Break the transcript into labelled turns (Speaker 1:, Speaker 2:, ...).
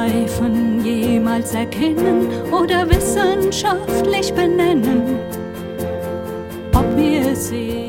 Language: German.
Speaker 1: Reifen jemals erkennen oder wissenschaftlich benennen, ob wir sehen.